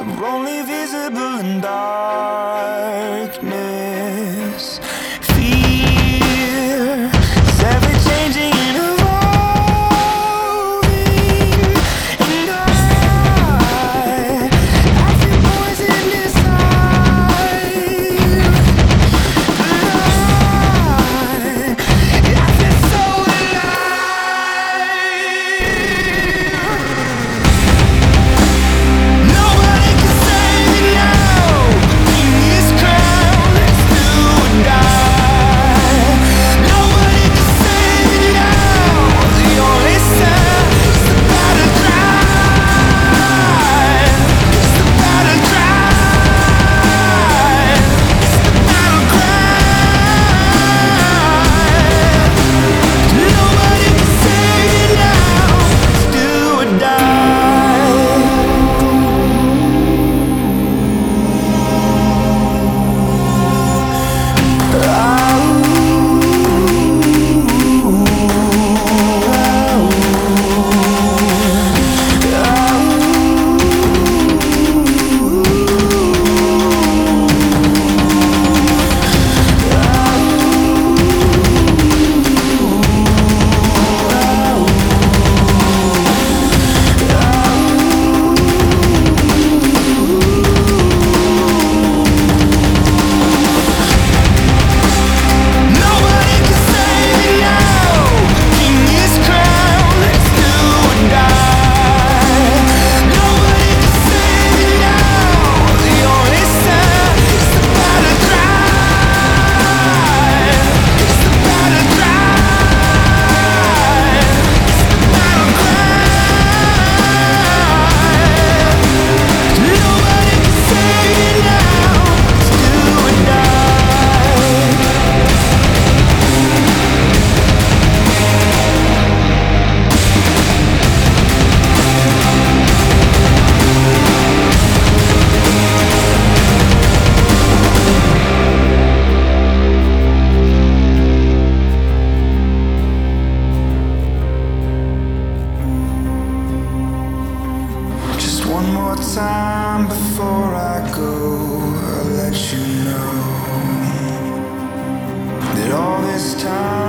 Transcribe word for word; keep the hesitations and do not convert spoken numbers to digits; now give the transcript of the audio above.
are only visible in darkness. Fear is ever changing and evolving, and I, I feel poison inside, but I, I feel so alive. Nobody can save me now. In this crowd, let's do or die. Nobody can save me now. The only sound is the battle cry. It's the battle cry. It's the battle cry. Nobody can save me now. Let's do or die. Nobody can save me now. In this crowd, let's do or die. Nobody can save me now. The only sound is the battle cry. It's the battle cry. It's the battle cry. Nobody can save me now. Let's do or die. Just one more time before I go, I'll let you know that all this time